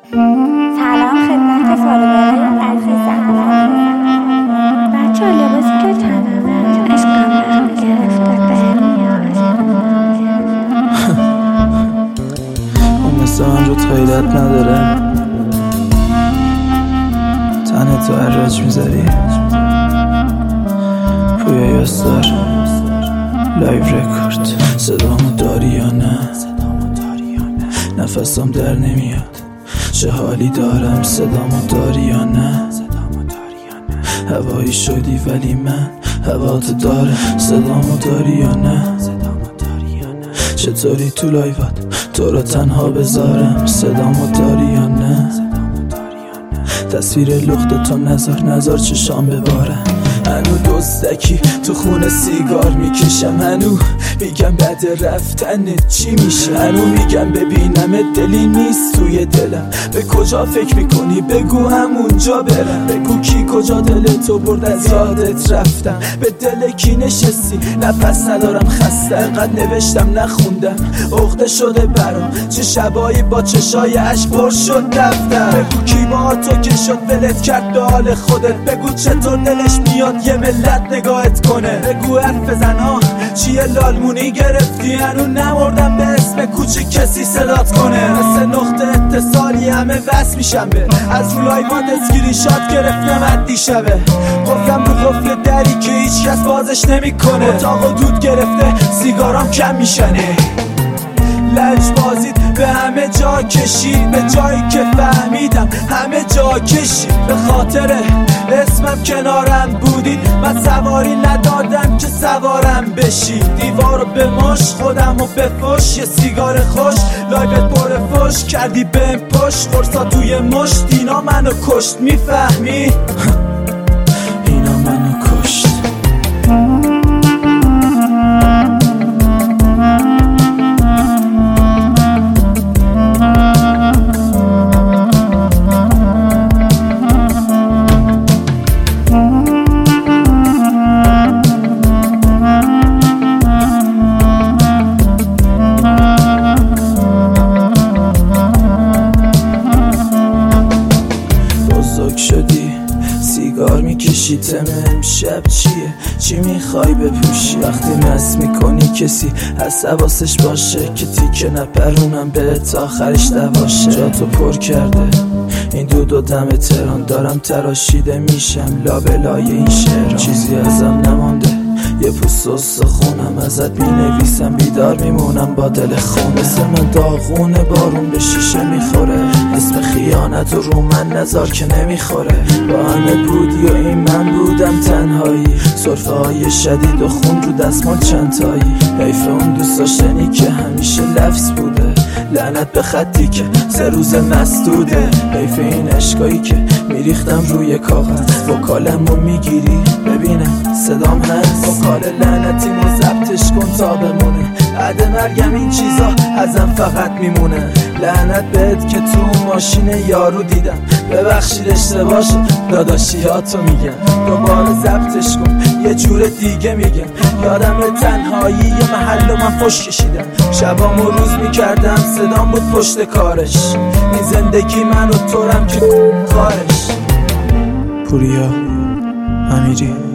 سلام خدمت فالوورای عزیزم. بچه لباسی که تنمه عشقم برم گرفته به نیاز. اون مثل من رو غیرت نداره، تنه تو عراج میذاری. پویا یاستار لایو رکورد. صدامو داری یا نه؟ نفسم در نمیاد، چه حالی دارم. صدامو داری یا نه؟ هوایی شدی ولی من هواتو دارم. صدامو داری یا نه؟ چطوری تو لایوات تو رو تنها بذارم؟ صدامو داری یا نه؟ تصویر لخت تو نزار چشام ببارم. هنو دزدکی تو خونه سیگار میکشم، هنو میگم بعد رفتن چی میشه، هنو میگم ببینم دلی نیست توی دلم. به کجا فکر میکنی بگو همونجا برم، بگو کی کجا دل تو برد از یادت رفتم. به دل کی نشستی نفس ندارم خسته، قد نوشتم نخوندم عقده شده برام. چه شبایی با چشای عشق پر شد دفتر، بگو کی با تو که شد ولت کرد به حال خودت، بگو چطور دلش میاد یه ملت نگاهت کنه، بگو حرف زنا چیه لالمونی گرفتی، هنو نمردم به اسم کوچه کسی صدات کنه. مثل نقطه اتصالی همه وصل میشم به، از رو لایوات اسکرین شات گرفتم از دیشبه. گفتم رو قفل دری که هیچ کس بازش نمیکنه، اتاق و دود گرفته سیگارام کم میشنه. لج بازید به همه جا کشید، به جایی که فهمیدم همه جا کشید. به خاطر اسمم کنارم بودید، من سواری ندادم که سوارم بشید. دیوارو به مش خودم و به فش، یه سیگار خوش لایبت پر فش کردی بهم پشت. فرصا توی مشت اینا منو کشت، میفهمی؟ اینا منو کشت. شدی سیگار میکشی، تم امشب چیه؟ چی میخوای بپوشی؟ وقتی مست میکنی کسی از حواسش باشه که تیکه نپرونم به تا آخرش دواشه. جا تو پر کرده این دو دم تهران، دارم تراشیده میشم لابلای این شعران. چیزی ازم نمانده یه پوست استخونم، ازت مینویسم بیدار میمونم با دل خونه. مثل من داغونه بارون به شیشه میخوره، اسم خیانت رو من نزار که نمیخوره. با همه بودی و این من بودم تنهایی، سرفه های شدید و خون رو دستمال چند تایی. حیف اون دوست داشتنی که همیشه لفظ بوده، لعنت به خطی که 3 روز مسدوده. حیف این عشقایی که میریختم روی کاغذ، وکالم رو میگیری ببینم صدام هست. وکال لعنتی مو ضبطش کن تا بمونه، بعد مرگم این چیزا ازم فقط میمونه. لعنت بهت که تو ماشین یارو دیدم، ببخشید اشتباه شد داداشیاتو میگم. دوباره ضبطش کن یه جور دیگه میگم. یادم تنهایی یه محل و من فش کشیدم، شبام و روز میکردم صدام بود پشت کارش. این زندگی من و تورم که کارش. پوریا امیری.